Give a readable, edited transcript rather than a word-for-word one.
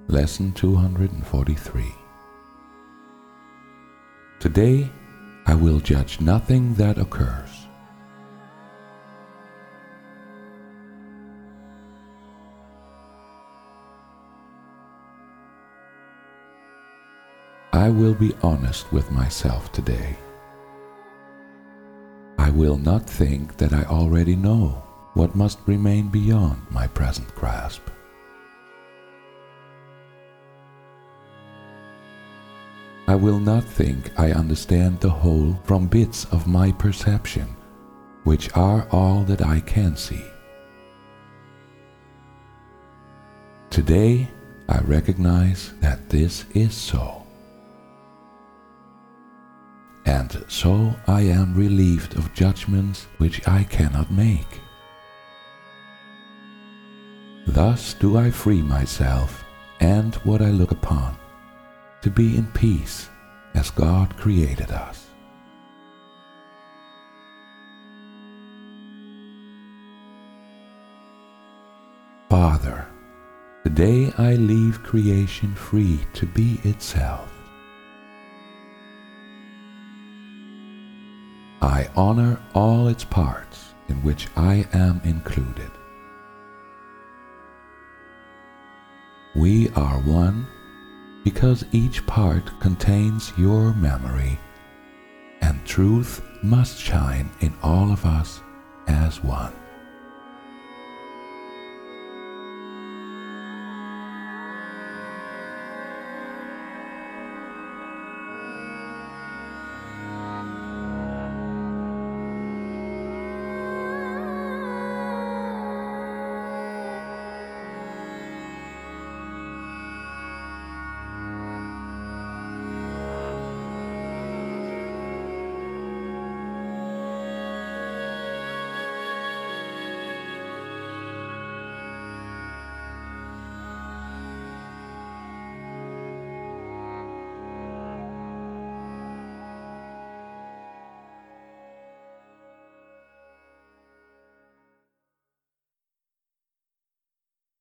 Lesson 243. Today, I will judge nothing that occurs. I will be honest with myself today. I will not think that I already know what must remain beyond my present grasp. I will not think I understand the whole from bits of my perception, which are all that I can see. Today, I recognize that this is so. And so I am relieved of judgments which I cannot make. Thus do I free myself and what I look upon, to be in peace as God created us. Father, today I leave creation free to be itself. I honor all its parts in which I am included. We are one because each part contains your memory, and truth must shine in all of us as one.